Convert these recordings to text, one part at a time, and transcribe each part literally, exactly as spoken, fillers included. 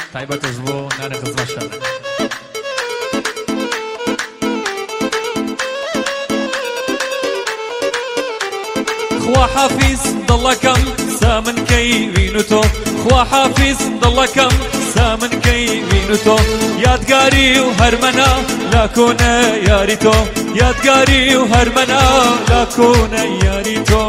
تایبەتش بۆ نانە خزمەتشانە. خوا حافظ دڵەکەم سامن کەیبین و تۆ، خوا حافظ دڵەکەم سامن کەیبین و تۆ، یادگاری و هەرمەنا لاکۆنە یاری تۆ، یادگاری و هەرمەنا لاکۆنە یاری تۆ.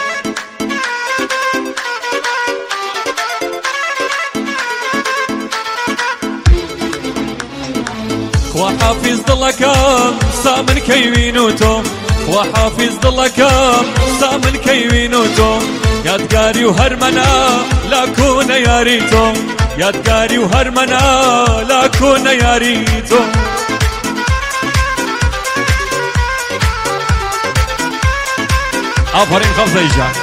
خوا حافظ دڵەکەم سامن کەیبین و تۆ، خوا حافظ دڵەکەم سامن کەیبین و تۆ، یادگاری و هەرمەنا لاکۆنە یاری تۆ، یادگاری و هەرمەنا لاکۆنە یاری تۆ. ئافەرین خەڵزەی جان.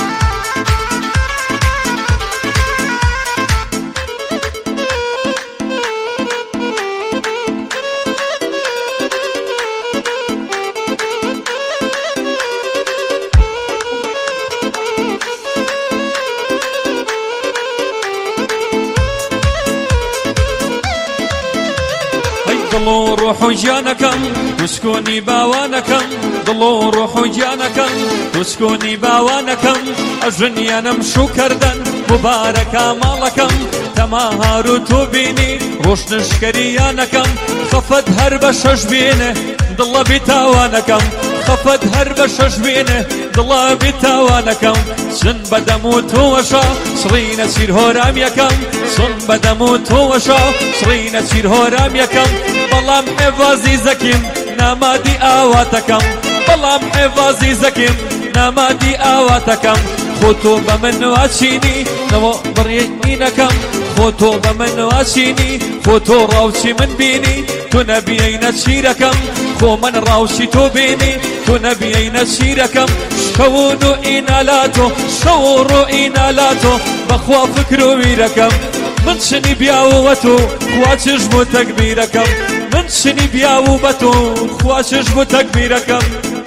دڵ و ڕۆح و گیانەکەم دووسکۆنی باوانەکەم، دڵ و ڕۆح و گیانەکەم دووسکۆنی باوانەکەم، ئەژنیانم شو کردن مبارەکە ماڵەکەم، تەماهار و تۆ بینی ڕۆشنشکەریانەکەم، خەفەت هەر بە شەش بینێ دڵە بیتاوانەکەم، خەفەت هەر بە شەش بینێ دڵە بیتاوانەکەم، سن بەدەم و تۆوەشە سڕینە چیر هۆرام یەکەم، سن بەدەم و تۆوەشە سڕینە چیر هۆرام یەکەم، بەڵام حێڤازی زەکیم نامادی ئاواتەکەم، بەڵام حێڤازی زەکیم نامادی ئاواتەکەم، خۆ تۆ بە من واچینی نەوە بڕێینەکەم، خۆ تۆ بە من واچینی خۆ تۆ ڕاوچی من بینی تۆ نەبیەینە چیرەکەم، خۆ من ڕاوچی تۆ بینی تۆ نەبیەینە چیرەکەم، شەون و ئینالاتۆ شەو و ڕۆ ئینالاتۆ بەخوا فکر و ویرەکەم، من شنی بیاوە تۆ خوا چش بۆ تەکبیرەکەم، من شنی بیاو بە تۆ خوا چش بۆ تەکبیرەکەم.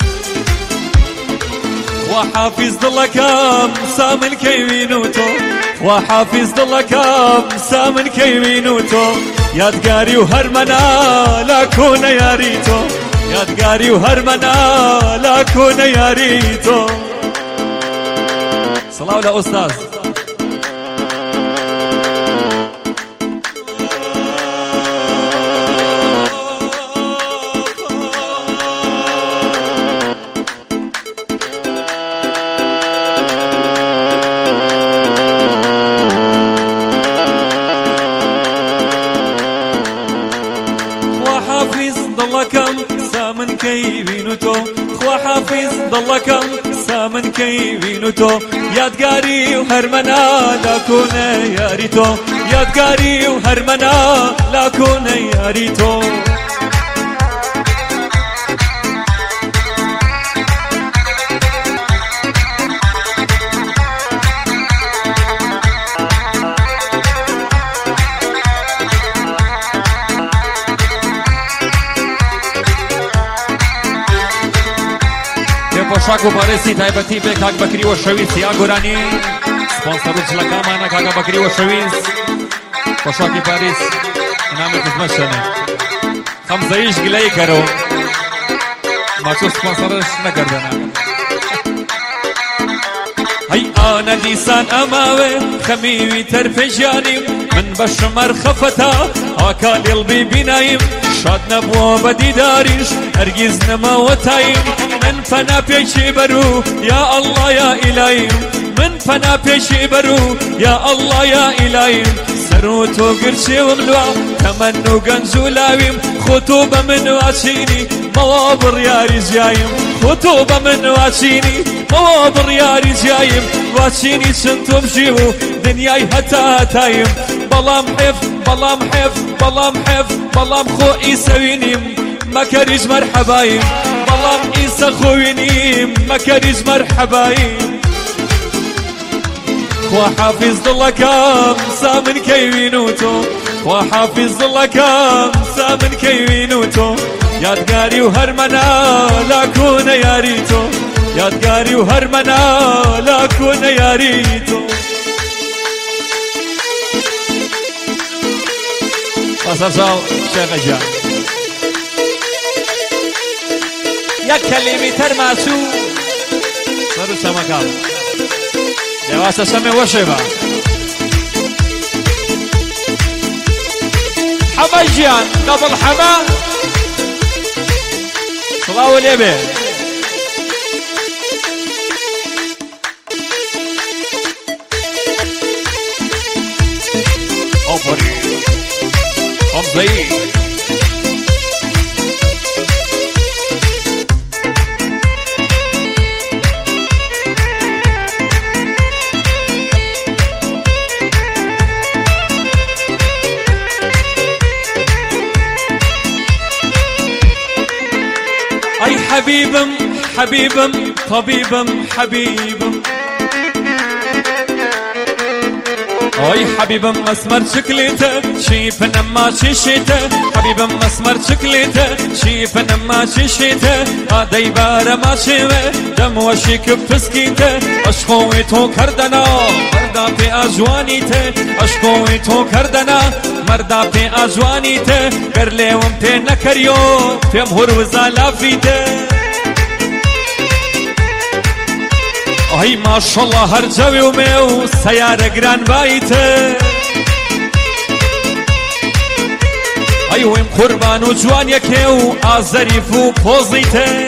خوا حافظ دڵەکەم سامن کەیبین و تۆ، خوا حافظ دڵەکەم سامن کەیبین و تۆ، یادگاری و هەرمەنا لاکۆنە یاری تۆ، یادگاری و هەرمەنا لاکۆنە یاری تۆ. سڵاو لە ئۆستاز. دڵەکەم سامن کەیبین و تۆ، خوا حافظ دڵەکەم سامن کەیبین و تۆ، یادگاری و هەرمەنا لاکۆنە یاری تۆ، یادگاری و هەرمەنا لاکۆنە یاری تۆ. پۆشاک و پارێزی تایبەتی بێ کاک بەکری و شەویست یا گۆرانی سپۆنسەر و جلەکامانە کاکە بەکری و شەویست پۆشاکی پاریس نامی خزمەتشەنێ خەمزەیش گلەی کەرۆ ماچۆ سپۆنسەرش نەکردەنە هەی ئانە دیسان ئەماوێ خەمیوی تەرپێژیانیم من بە شمەر خەفەتا ئاکا لێڵبی بیناییم شاد نەبووە بە دیداریش هەرگیز نەماوە تایم من فەنا پێشی بەرو یا ئەڵڵا یا ئیلایم من فەنا پێشی بەرو یا ئەڵڵا یا ئیلایم سەر و تۆ گرچێوم لوا تەمەن و گەنج و لاویم خۆ تۆ بە من واچینی مەوا بڕیاری جیایم خۆ تۆ بە من واچینی مەوا بڕیاری جیایم واچینی چەند تۆ بژی و دنیای هەتا هەتایم بەڵام حێف بەڵام حێف بەڵام حێف بەڵام خۆ ئیسەوینیم مەکەریش مەرحەبایم بەڵام ئیسە خۆوینیم مەکەریش مەرحەبایم خوا حافظ دڵەکەم سامن کەیوین و تۆ خوا حافظ دڵەکەم سامن کەیوین و تۆ یادگاری و هەرمەنا لاکۆنە یاری تۆ یادگاری و هەرمەنا لاکۆنە یاری تۆ بسرسال شيخ جان يا كلمة ترماسو صاروا سمكال جواسة سمي وشبا حما جيان قبل حما صلاة اليبي أوبري أمضي أي حبيبم حبيبم طبيبم حبيبم أي حبيبم مسمر شكلته شيف نما شيشته حبيبم مسمر شكلته شيف نما شيشته هذا يبار ما شوه دم وشيك بفسكيته أشخوي تو كردنا مردا في أجوانيته أشخوي تو كردنا مردا في أجوانيته برلي ومتي نكريو تمهر وزالافيته أي ما شاء الله هر جوي وميو سيارة جران بايته أي ويم قربان وجوان يكيو آزريف وبوزيته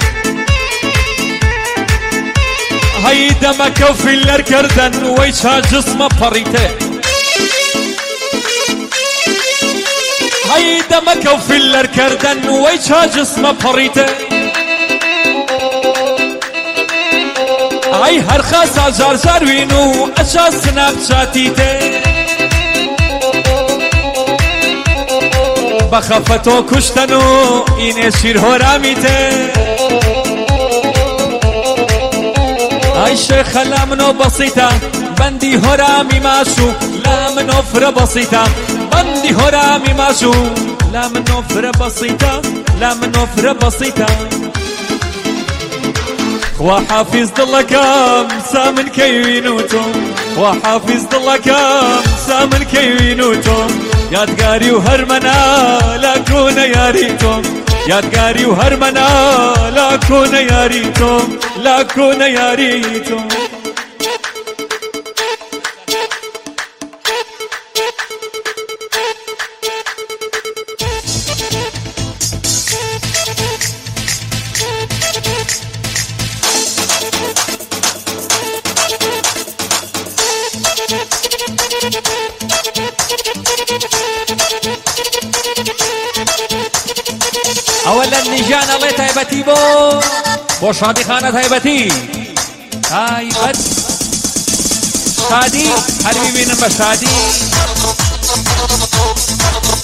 هاي دمك وفيلر كردن ويشا جسمه بريته هاي دمك وفيلر كردن ويشا جسمه بريته أي هر خاصة جار جار وينو أشا سناب شاتيته بخفتو كشتنو إني شير هراميته أي شيخ لا منو بسيطة بندي هرامي ماشو لا منو فر بسيطة بندي هرامي ماشو لا منو فر بسيطة لا منو فر بسيطة وحافظ ضلكم سامن كيوينوتم وحافظ ضلكم سامن كيوينوتم يادقاري وهرمنا لا كون ياريتم يادقاري وهرمنا لا كون ياريتم لا كون ياريتم اولا نجان الله تایبتی بو بو شادی خانه تایبتی تایبت شادی هر ببینم به شادی